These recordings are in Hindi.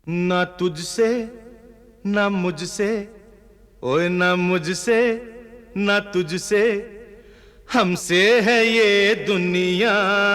ना तुझसे ना मुझसे, ओए ना मुझसे ना तुझसे, हमसे है ये दुनिया।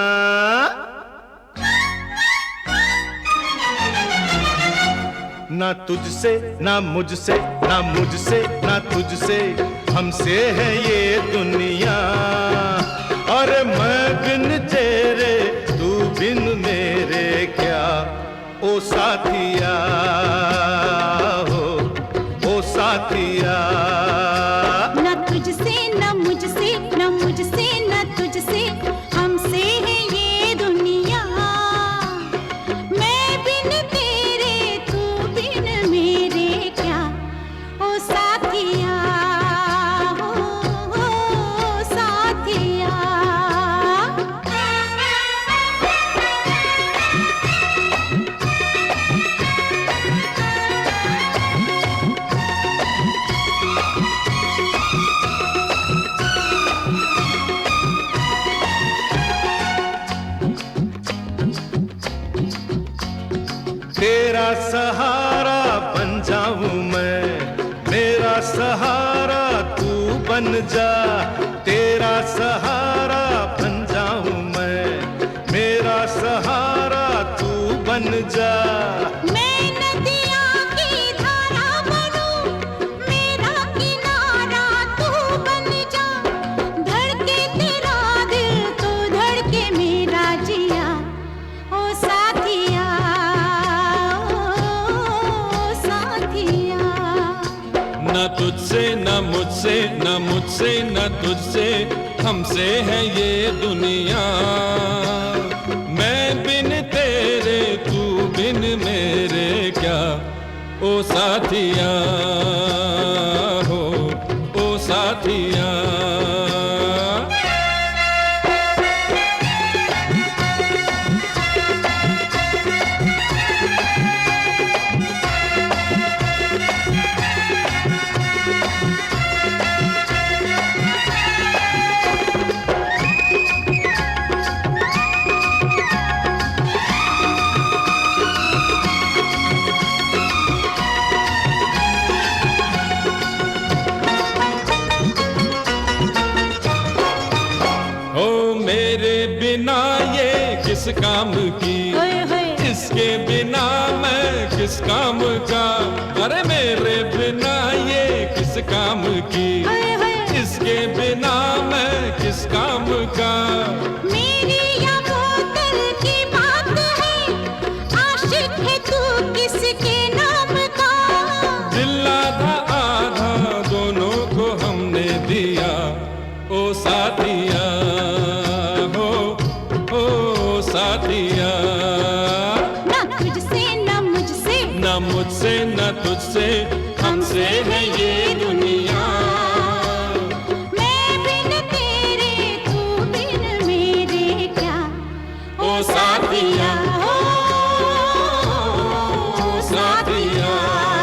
ना तुझसे ना मुझसे, ना मुझसे ना तुझसे, हमसे है ये दुनिया। और मैं बिन तेरे तू बिन मेरे क्या, ओ साथिया हो, ओ साथिया। ना तुझसे ना मुझसे, ना मुझसे ना तुझसे, हमसे है ये दुनिया। मैं बिन तेरे तू बिन मेरे क्या, ओ साथिया हो, ओ साथिया। तेरा सहारा बन जाऊं मैं, मेरा सहारा तू बन जा। तेरा सहारा बन जाऊं मैं, मेरा सहारा तू बन जा। मैं नदिया की धारा बनूं, मेरा किनारा तू बन जा। धड़के तेरा दिल तो धड़के मेरा जिया, ओ साथिया ओ साथिया। ना तुझसे ना मुझसे, ना मुझसे ना तुझसे, हमसे है ये दुनिया। मैं बिन तेरे तू बिन मेरे क्या, ओ साथिया हो, ओ साथिया। ओ मेरे बिना ये किस काम की, ओए होए इसके बिना मैं किस काम का। अरे मेरे बिना ये किस काम की, ओए होए। इसके बिना मैं किस काम का। मेरी या बोतल की बात है, आशिक है तू किसके नाम का। दिल आधा आधा दोनों को हमने दिया, ओ साथिया हो, ओ साथिया। ना तुझसे ना मुझसे, ना मुझसे ना तुझसे, हमसे है ये दुनिया। मैं बिन तेरे तू बिन मेरे क्या, ओ साथिया ओ साथिया।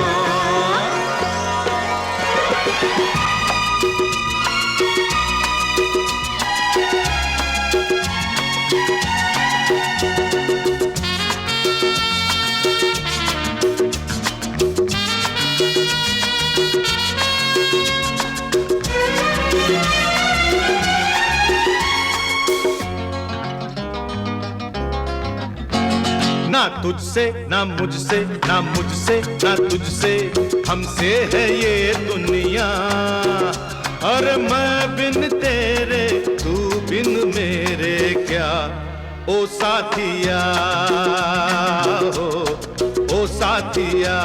ना तुझसे ना मुझसे, ना मुझसे ना तुझसे, हमसे है ये दुनिया। और मैं बिन तेरे तू बिन मेरे क्या, ओ साथिया हो, ओ साथिया।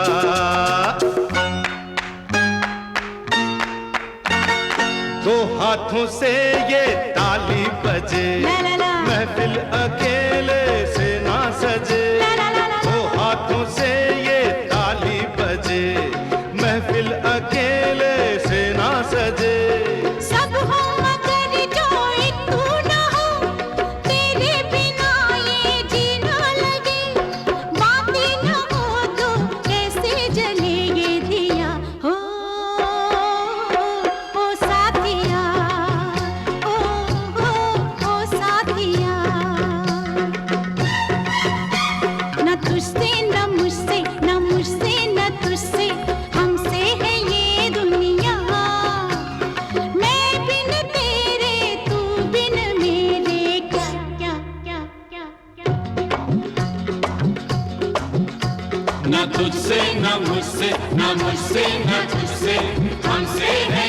दो हाथों से ये ताली बजे, ला ला ला। महफिल अकेले से ना सजे। ला ला ला ला। दो हाथों से ये ताली बजे, महफिल अकेले से ना सजे। सब हो मगर जो एक तू ना हो, तेरे बिना ये जीना लगे। बातें न हो तो कैसे जले ये दिया, हो ओ साथिया ओ साथिया। तुझसे न मुझसे न मुझसे न तुझसे हमसे है